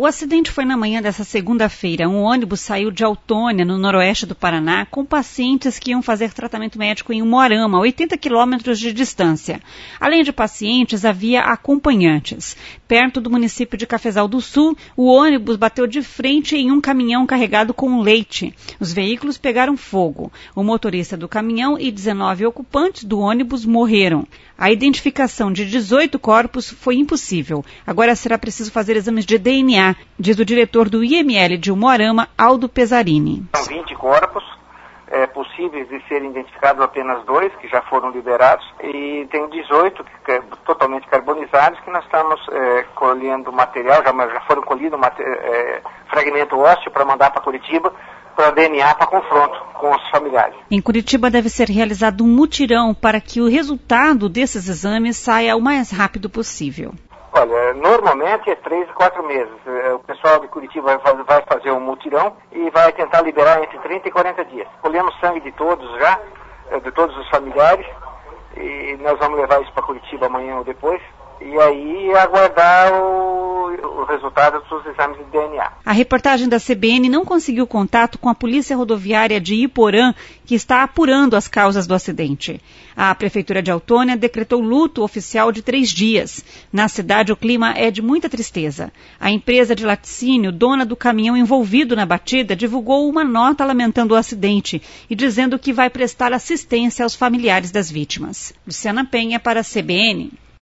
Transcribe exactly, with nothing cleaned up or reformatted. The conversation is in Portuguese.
O acidente foi na manhã dessa segunda-feira. Um ônibus saiu de Autônia, no noroeste do Paraná, com pacientes que iam fazer tratamento médico em Umuarama, a oitenta quilômetros de distância. Além de pacientes, havia acompanhantes. Perto do município de Cafezal do Sul, o ônibus bateu de frente em um caminhão carregado com leite. Os veículos pegaram fogo. O motorista do caminhão e dezenove ocupantes do ônibus morreram. A identificação de dezoito corpos foi impossível. Agora será preciso fazer exames de D N A, diz o diretor do I M L de Umuarama, Aldo Pesarini. São vinte corpos, é, possíveis de serem identificados apenas dois, que já foram liberados, e tem dezoito que, que, totalmente carbonizados, que nós estamos é, colhendo material, já, já foram colhidos é, fragmento ósseo para mandar para Curitiba, para D N A, para confronto com os familiares. Em Curitiba deve ser realizado um mutirão para que o resultado desses exames saia o mais rápido possível. Olha, normalmente é três e quatro meses. O pessoal de Curitiba vai fazer um mutirão e vai tentar liberar entre trinta e quarenta dias. Colhemos sangue de todos já, de todos os familiares, e nós vamos levar isso para Curitiba amanhã ou depois. E aí aguardar o, o resultado dos exames de D N A. A reportagem da C B N não conseguiu contato com a Polícia Rodoviária de Iporã, que está apurando as causas do acidente. A Prefeitura de Autônia decretou luto oficial de três dias. Na cidade, o clima é de muita tristeza. A empresa de laticínio, dona do caminhão envolvido na batida, divulgou uma nota lamentando o acidente e dizendo que vai prestar assistência aos familiares das vítimas. Luciana Penha para a C B N.